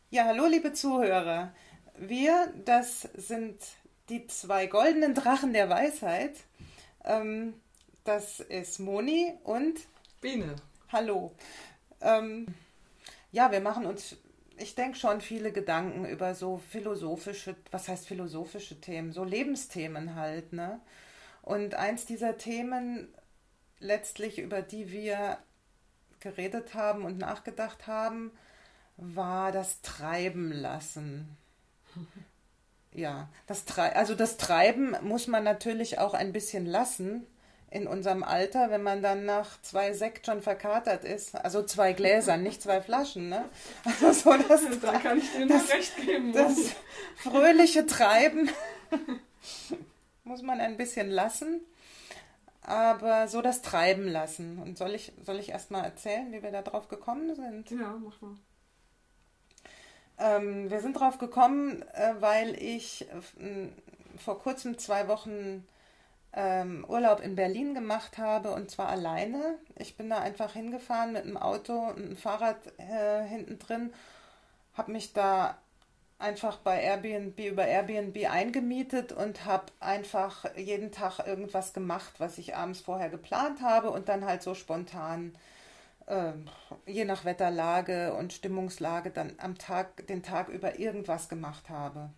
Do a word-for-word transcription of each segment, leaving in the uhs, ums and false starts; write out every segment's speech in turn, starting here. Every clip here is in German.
Ja, hallo liebe Zuhörer. Wir, das sind die zwei goldenen Drachen der Weisheit. Ähm, Das ist Moni und Biene. hallo. Ähm, ja, wir machen uns, ich denke schon viele Gedanken über so philosophische, was heißt philosophische Themen, so Lebensthemen halt, ne? Und eins dieser Themen letztlich, über die wir geredet haben und nachgedacht haben, war das Treiben lassen. Ja, das Tre also das Treiben muss man natürlich auch ein bisschen lassen in unserem Alter, wenn man dann nach zwei Sekt schon verkatert ist. Also zwei Gläsern, nicht zwei Flaschen, ne? Also so das, Da kann ich dir nur das, recht geben. das fröhliche Treiben muss man ein bisschen lassen, aber so das Treiben lassen. Und soll ich, soll ich erst mal erzählen, wie wir da drauf gekommen sind? Ja, mach mal. Ähm, wir sind drauf gekommen, äh, weil ich äh, vor kurzem zwei Wochen ähm, Urlaub in Berlin gemacht habe und zwar alleine. Ich bin da einfach hingefahren mit einem Auto und einem Fahrrad äh, hinten drin, habe mich da einfach bei Airbnb über Airbnb eingemietet und habe einfach jeden Tag irgendwas gemacht, was ich abends vorher geplant habe und dann halt so spontan äh, je nach Wetterlage und Stimmungslage dann am Tag, den Tag über irgendwas gemacht habe.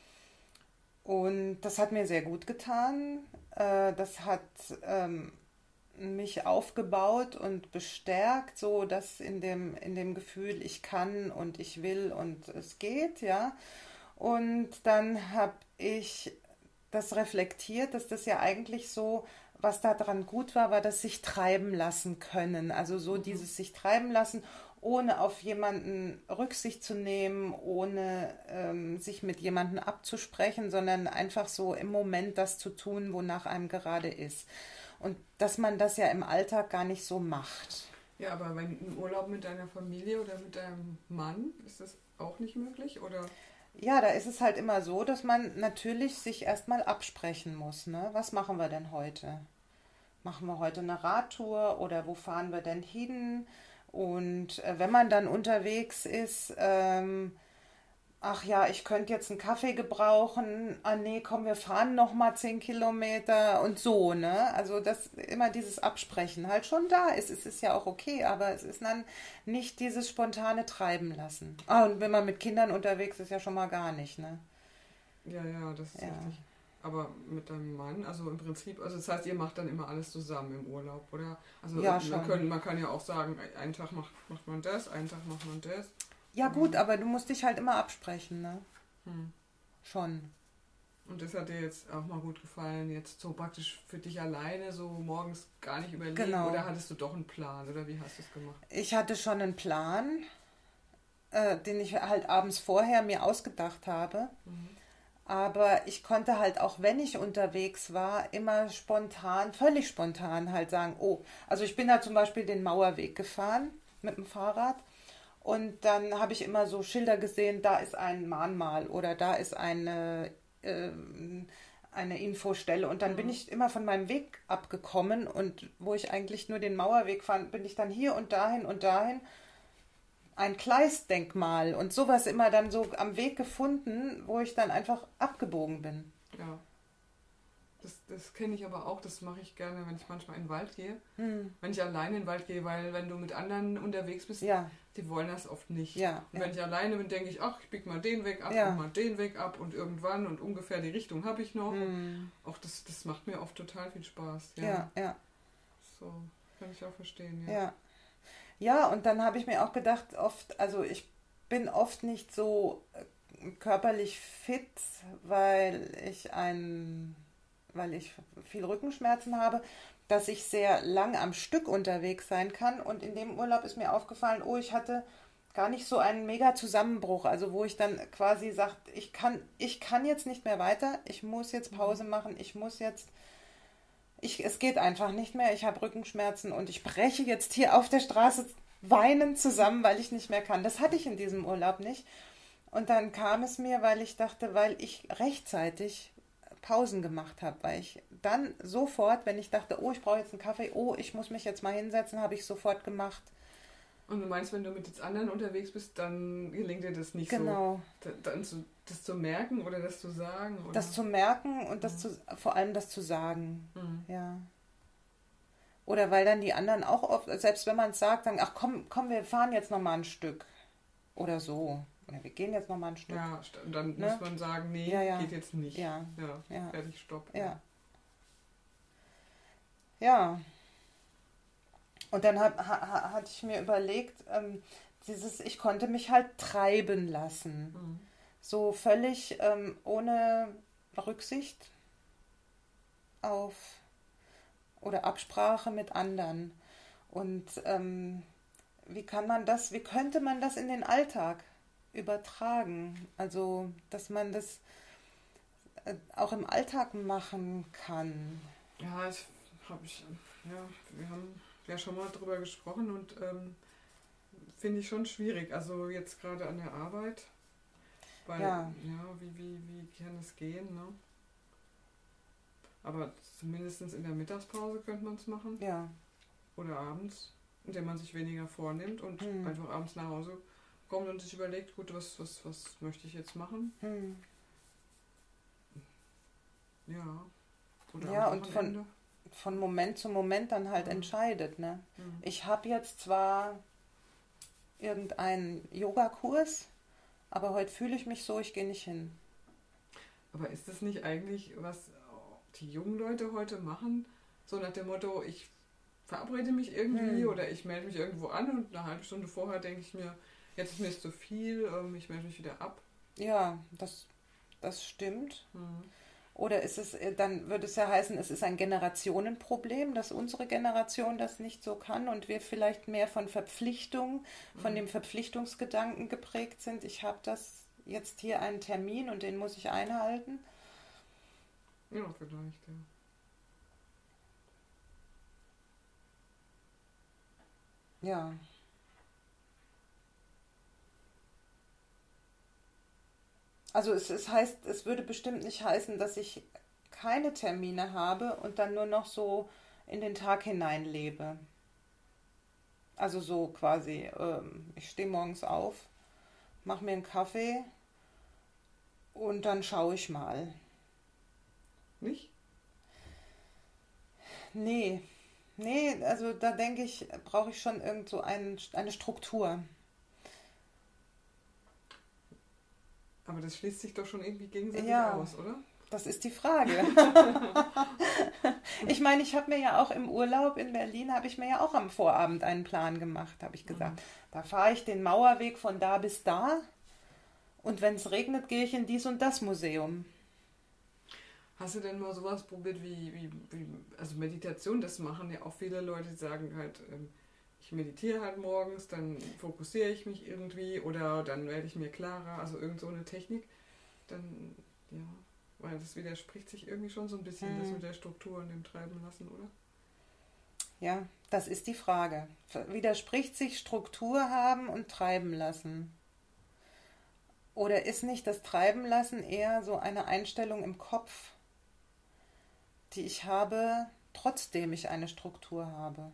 Und das hat mir sehr gut getan. Äh, das hat ähm, mich aufgebaut und bestärkt, so dass in dem, in dem Gefühl, ich kann und ich will und es geht, ja. Und dann habe ich das reflektiert, dass das ja eigentlich so, was daran gut war, war das sich treiben lassen können. Also so Mhm. dieses sich treiben lassen, ohne auf jemanden Rücksicht zu nehmen, ohne ähm, sich mit jemandem abzusprechen, sondern einfach so im Moment das zu tun, wonach einem gerade ist. Und dass man das ja im Alltag gar nicht so macht. Ja, aber wenn im Urlaub mit deiner Familie oder mit deinem Mann, ist das auch nicht möglich? Oder? Ja, da ist es halt immer so, dass man natürlich sich erstmal absprechen muss. Ne? Was machen wir denn heute? Machen wir heute eine Radtour oder wo fahren wir denn hin? Und äh, wenn man dann unterwegs ist, ähm, ach ja, ich könnte jetzt einen Kaffee gebrauchen. Ah nee, komm, wir fahren noch mal zehn Kilometer und so, ne? Also das immer dieses Absprechen halt schon da ist. Es ist ja auch okay, aber es ist dann nicht dieses spontane Treiben lassen. Ah, und wenn man mit Kindern unterwegs ist, ja schon mal gar nicht, ne? Ja, ja, das ist Ja, richtig. Aber mit deinem Mann, also im Prinzip, also das heißt, ihr macht dann immer alles zusammen im Urlaub, oder? Also ja man, schon. können, man kann ja auch sagen, einen Tag macht, macht man das, einen Tag macht man das. Ja gut, Ähm, aber du musst dich halt immer absprechen, ne? hm. Schon. Und das hat dir jetzt auch mal gut gefallen, jetzt so praktisch für dich alleine, so morgens gar nicht überlegen, Genau. oder hattest du doch einen Plan, oder wie hast du es gemacht? Ich hatte schon einen Plan, äh, den ich halt abends vorher mir ausgedacht habe. Mhm. Aber ich konnte halt auch, wenn ich unterwegs war, immer spontan, völlig spontan halt sagen, oh, also ich bin da zum Beispiel den Mauerweg gefahren mit dem Fahrrad und dann habe ich immer so Schilder gesehen, da ist ein Mahnmal oder da ist eine, ähm, eine Infostelle und dann bin Mhm. ich immer von meinem Weg abgekommen und wo ich eigentlich nur den Mauerweg fand, bin ich dann hier und dahin und dahin ein Kleistdenkmal und sowas immer dann so am Weg gefunden, wo ich dann einfach abgebogen bin. Ja, das, das kenne ich aber auch, das mache ich gerne, wenn ich manchmal in den Wald gehe. Hm. Wenn ich alleine in den Wald gehe, weil wenn du mit anderen unterwegs bist, Ja, die wollen das oft nicht. ja, Und ja, wenn ich alleine bin, denke ich, ach, ich bieg mal den Weg ab und ja. mal den Weg ab und irgendwann und ungefähr die Richtung habe ich noch. Und Hm. auch das, das macht mir oft total viel Spaß. Ja, Ja, ja, so kann ich auch verstehen, ja. ja. Ja, und dann habe ich mir auch gedacht, oft, also ich bin oft nicht so äh, körperlich fit, weil ich ein, weil ich viel Rückenschmerzen habe, dass ich sehr lang am Stück unterwegs sein kann. Und in dem Urlaub ist mir aufgefallen, oh, ich hatte gar nicht so einen mega Zusammenbruch, also wo ich dann quasi sagt, ich kann, ich kann jetzt nicht mehr weiter, ich muss jetzt Mhm. Pause machen, ich muss jetzt, ich, es geht einfach nicht mehr, ich habe Rückenschmerzen und ich breche jetzt hier auf der Straße weinend zusammen, weil ich nicht mehr kann. Das hatte ich in diesem Urlaub nicht. Und dann kam es mir, weil ich dachte, weil ich rechtzeitig Pausen gemacht habe, weil ich dann sofort, wenn ich dachte, oh, ich brauche jetzt einen Kaffee, oh, ich muss mich jetzt mal hinsetzen, habe ich sofort gemacht. Und du meinst, wenn du mit jetzt anderen unterwegs bist, dann gelingt dir das nicht genau. so, da, dann zu, das zu merken oder das zu sagen? Oder? Das zu merken und das mhm. zu, vor allem das zu sagen. Mhm. Ja. Oder weil dann die anderen auch oft, selbst wenn man es sagt, sagen, ach komm, komm, wir fahren jetzt nochmal ein Stück. Oder so. Oder wir gehen jetzt nochmal ein Stück. Ja, dann ne? muss man sagen, nee, ja, ja. geht jetzt nicht. Ja. Ja, ja. fertig, stopp. Ja. Ja. Und dann hat, ha, hatte ich mir überlegt, ähm, dieses, ich konnte mich halt treiben lassen. Mhm. So völlig ähm, ohne Rücksicht auf oder Absprache mit anderen. Und ähm, wie kann man das, wie könnte man das in den Alltag übertragen? Also, dass man das äh, auch im Alltag machen kann. Ja, das habe ich, ja, wir haben ja schon mal drüber gesprochen und ähm, finde ich schon schwierig. Also jetzt gerade an der Arbeit, weil, ja, ja wie, wie, wie kann es gehen, ne? Aber zumindest in der Mittagspause könnte man es machen. Ja. Oder abends, indem man sich weniger vornimmt und hm. einfach abends nach Hause kommt und sich überlegt, gut, was, was, was möchte ich jetzt machen? Hm. Ja. Oder ja, und von, von Moment zu Moment dann halt ja. entscheidet. Ne? Hm. Ich habe jetzt zwar irgendeinen Yogakurs, aber heute fühle ich mich so, ich gehe nicht hin. Aber ist das nicht eigentlich, was die jungen Leute heute machen? So nach dem Motto, ich verabrede mich irgendwie hm. oder ich melde mich irgendwo an und eine halbe Stunde vorher denke ich mir, jetzt ist mir zu viel, ich melde mich wieder ab. Ja, das, das stimmt. Hm. Oder ist es, dann würde es ja heißen, es ist ein Generationenproblem, dass unsere Generation das nicht so kann und wir vielleicht mehr von Verpflichtung, von hm. dem Verpflichtungsgedanken geprägt sind. Ich habe das jetzt hier einen Termin und den muss ich einhalten. Ja, vielleicht, ja. Ja. Also es, es heißt, es würde bestimmt nicht heißen, dass ich keine Termine habe und dann nur noch so in den Tag hinein lebe. Also so quasi, ähm, ich stehe morgens auf, mache mir einen Kaffee und dann schaue ich mal. Nicht? Nee, nee, also da denke ich, brauche ich schon irgend so ein, eine Struktur. Aber das schließt sich doch schon irgendwie gegenseitig ja, aus, oder? Das ist die Frage. Ich meine, ich habe mir ja auch im Urlaub in Berlin, habe ich mir ja auch am Vorabend einen Plan gemacht, habe ich gesagt. Mhm. Da fahre ich den Mauerweg von da bis da und wenn es regnet, gehe ich in dies und das Museum. Hast du denn mal sowas probiert wie, wie, wie also Meditation? Das machen ja auch viele Leute, die sagen halt, ähm, ich meditiere halt morgens, dann fokussiere ich mich irgendwie oder dann werde ich mir klarer, also irgend so eine Technik. Dann, ja, weil das widerspricht sich irgendwie schon so ein bisschen, hm. das mit der Struktur und dem Treiben lassen, oder? Ja, das ist die Frage. Widerspricht sich Struktur haben und treiben lassen? Oder ist nicht das Treiben lassen eher so eine Einstellung im Kopf, die ich habe, trotzdem ich eine Struktur habe?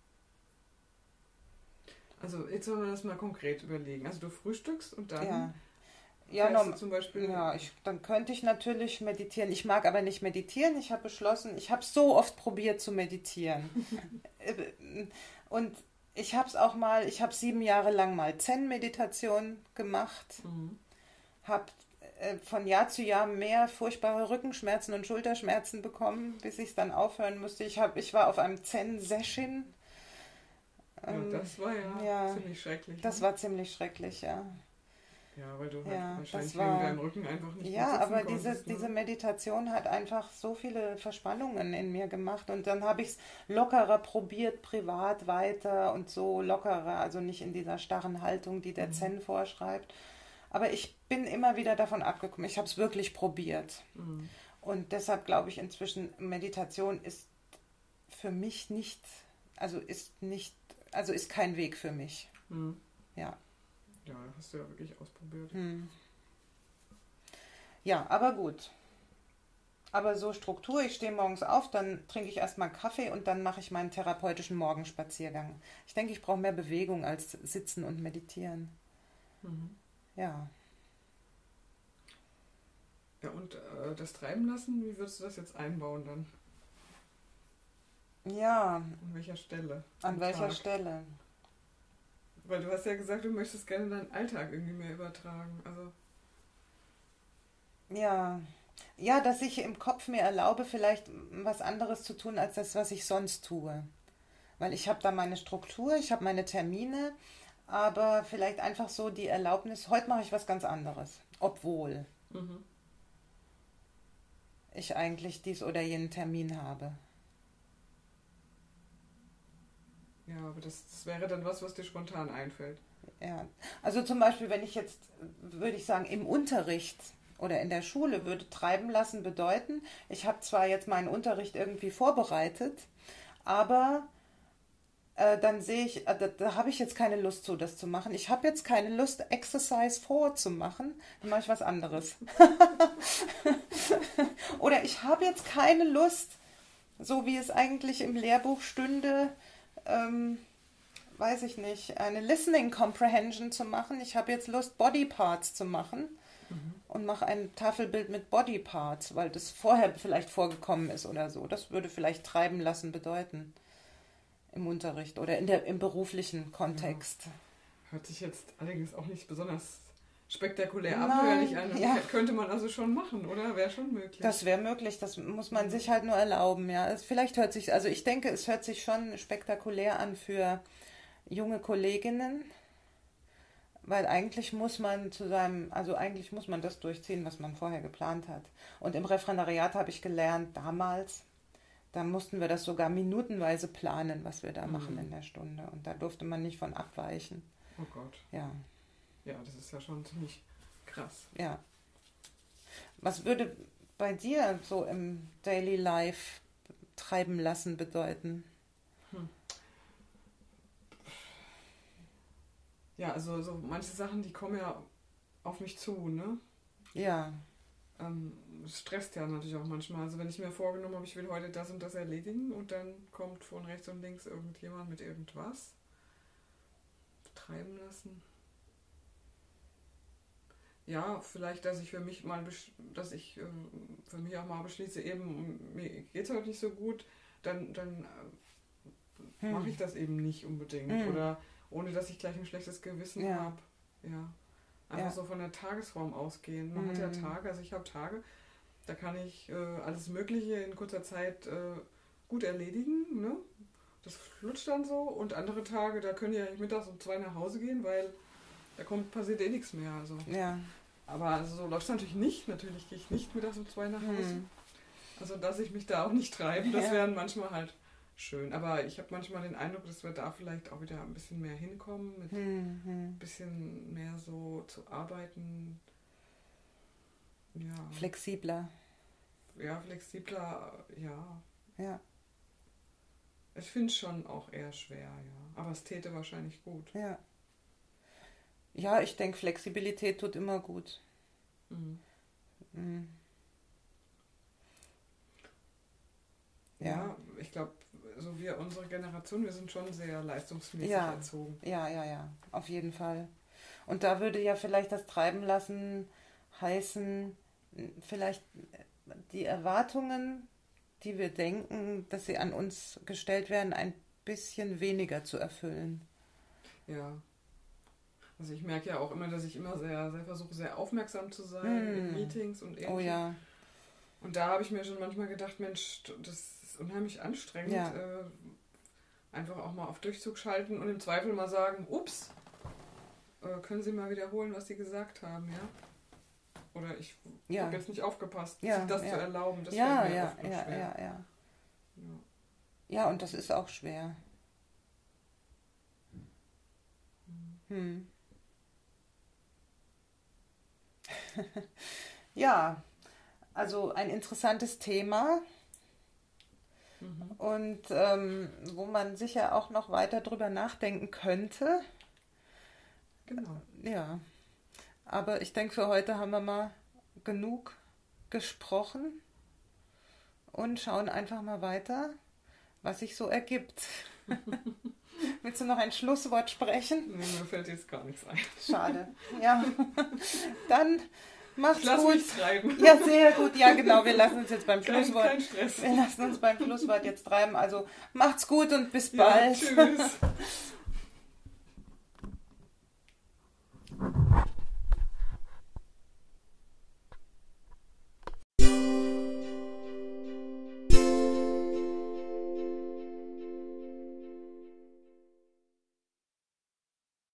Also jetzt wollen wir das mal konkret überlegen. Also du frühstückst und dann ja. Ja, no, zum Beispiel. Ja, ich, dann könnte ich natürlich meditieren. Ich mag aber nicht meditieren. Ich habe beschlossen, ich habe so oft probiert zu meditieren. Und ich habe es auch mal, ich habe sieben Jahre lang mal Zen-Meditation gemacht. Mhm. Habe äh, von Jahr zu Jahr mehr furchtbare Rückenschmerzen und Schulterschmerzen bekommen, bis ich es dann aufhören musste. Ich, hab, ich war auf einem Zen-Session. Ja, das war ja, ja ziemlich schrecklich. Das ne? war ziemlich schrecklich, ja. Ja, weil du halt ja, wahrscheinlich war, wegen deinem Rücken einfach nicht Ja, aber konntest, diese, ne? diese Meditation hat einfach so viele Verspannungen in mir gemacht und dann habe ich es lockerer probiert, privat weiter und so lockerer, also nicht in dieser starren Haltung, die der mhm. Zen vorschreibt. Aber ich bin immer wieder davon abgekommen. Ich habe es wirklich probiert. Mhm. Und deshalb glaube ich inzwischen, Meditation ist für mich nicht, also ist nicht, also ist kein Weg für mich. Mhm. Ja. Ja, hast du ja wirklich ausprobiert. Hm. Ja, aber gut. Aber so Struktur, ich stehe morgens auf, dann trinke ich erstmal Kaffee und dann mache ich meinen therapeutischen Morgenspaziergang. Ich denke, ich brauche mehr Bewegung als Sitzen und Meditieren. Mhm. Ja. Ja, und äh, das Treiben lassen, wie würdest du das jetzt einbauen dann? Ja, An welcher Stelle? an am welcher Tag? Stelle? Weil du hast ja gesagt, du möchtest gerne deinen Alltag irgendwie mehr übertragen. Also, Ja. Ja, dass ich im Kopf mir erlaube, vielleicht was anderes zu tun, als das, was ich sonst tue. Weil ich habe da meine Struktur, ich habe meine Termine, aber vielleicht einfach so die Erlaubnis, heute mache ich was ganz anderes. Obwohl mhm. ich eigentlich dies oder jenen Termin habe. Ja, aber das, das wäre dann was, was dir spontan einfällt. Ja. Also zum Beispiel, wenn ich jetzt, würde ich sagen, im Unterricht oder in der Schule würde treiben lassen bedeuten, ich habe zwar jetzt meinen Unterricht irgendwie vorbereitet, aber äh, dann sehe ich, äh, da, da habe ich jetzt keine Lust zu, das zu machen. Ich habe jetzt keine Lust, Exercise four zu machen, dann mache ich was anderes. Oder ich habe jetzt keine Lust, so wie es eigentlich im Lehrbuch stünde, ähm, weiß ich nicht, eine Listening Comprehension zu machen. Ich habe jetzt Lust, Body Parts zu machen Mhm. und mache ein Tafelbild mit Body Parts, weil das vorher vielleicht vorgekommen ist oder so. Das würde vielleicht treiben lassen bedeuten im Unterricht oder in der, im beruflichen Kontext. Hört sich jetzt allerdings auch nicht besonders spektakulär Nein, abenteuerlich an. ja. Könnte man also schon machen, oder? Wäre schon möglich. Das wäre möglich, das muss man Mhm. sich halt nur erlauben, ja. Es, vielleicht hört sich, also ich denke, es hört sich schon spektakulär an für junge Kolleginnen, weil eigentlich muss man zu seinem, also eigentlich muss man das durchziehen, was man vorher geplant hat. Und im Referendariat habe ich gelernt, damals, da mussten wir das sogar minutenweise planen, was wir da Mhm. machen in der Stunde. Und da durfte man nicht von abweichen. Oh Gott. Ja, Ja, das ist ja schon ziemlich krass. ja. Was würde bei dir so im Daily Life treiben lassen bedeuten? Hm. Ja, also so manche Sachen, die kommen ja auf mich zu, ne? Ja, Ähm, das stresst ja natürlich auch manchmal. Also wenn ich mir vorgenommen habe, ich will heute das und das erledigen und dann kommt von rechts und links irgendjemand mit irgendwas. Treiben lassen. Ja, vielleicht, dass ich für mich mal, besch- dass ich äh, für mich auch mal beschließe, eben, mir geht es heute nicht so gut, dann, dann äh, Hm. mache ich das eben nicht unbedingt. Hm. Oder ohne, dass ich gleich ein schlechtes Gewissen Ja. habe. Ja. Einfach Ja. so von der Tagesform ausgehen. Man hat ja Hm. Tage, also ich habe Tage, da kann ich äh, alles Mögliche in kurzer Zeit äh, gut erledigen. Ne? Das flutscht dann so. Und andere Tage, da können ja mittags um zwei nach Hause gehen, weil da kommt, passiert eh nichts mehr. Also. ja. Aber also so läuft es natürlich nicht. Natürlich gehe ich nicht mittags um zwei nach Hause. Hm. Also dass ich mich da auch nicht treiben, das Ja. wäre manchmal halt schön. Aber ich habe manchmal den Eindruck, dass wir da vielleicht auch wieder ein bisschen mehr hinkommen, mit Hm. Hm. ein bisschen mehr so zu arbeiten. Ja, Flexibler. ja flexibler, ja. Ja, Ich finde es schon auch eher schwer, ja. Aber es täte wahrscheinlich gut. ja. Ja, ich denke, Flexibilität tut immer gut. Mhm. Hm. Ja, Ja. ich glaube, so wir, unsere Generation, wir sind schon sehr leistungsmäßig Ja. erzogen. Ja, ja, ja, auf jeden Fall. Und da würde ja vielleicht das Treiben lassen heißen, vielleicht die Erwartungen, die wir denken, dass sie an uns gestellt werden, ein bisschen weniger zu erfüllen. Ja. Also ich merke ja auch immer, dass ich immer sehr, sehr versuche, sehr aufmerksam zu sein Hm. in Meetings und ähnlichem. Oh ja, Und da habe ich mir schon manchmal gedacht, Mensch, das ist unheimlich anstrengend. Ja. Äh, einfach auch mal auf Durchzug schalten und im Zweifel mal sagen, ups, äh, können Sie mal wiederholen, was Sie gesagt haben, ja? Oder ich ja, habe jetzt nicht aufgepasst, Ja, sich das ja. zu erlauben, das ja, fällt mir ja, oft noch ja, schwer. ja, ja. Ja. Ja, und das ist auch schwer. Hm. Ja, also ein interessantes Thema Mhm. und ähm, wo man sicher auch noch weiter drüber nachdenken könnte. Genau. Ja, aber ich denke, für heute haben wir mal genug gesprochen. und schauen einfach mal weiter, was sich so ergibt. Willst du noch ein Schlusswort sprechen? Nee, mir fällt jetzt gar nichts ein. Schade. Ja, dann macht's Lass gut. mich treiben. Ja, sehr gut. Ja, genau. Wir lassen uns jetzt beim Kein, Schlusswort. kein Stress. Wir lassen uns beim Schlusswort jetzt treiben. Also macht's gut und bis Ja, bald. tschüss.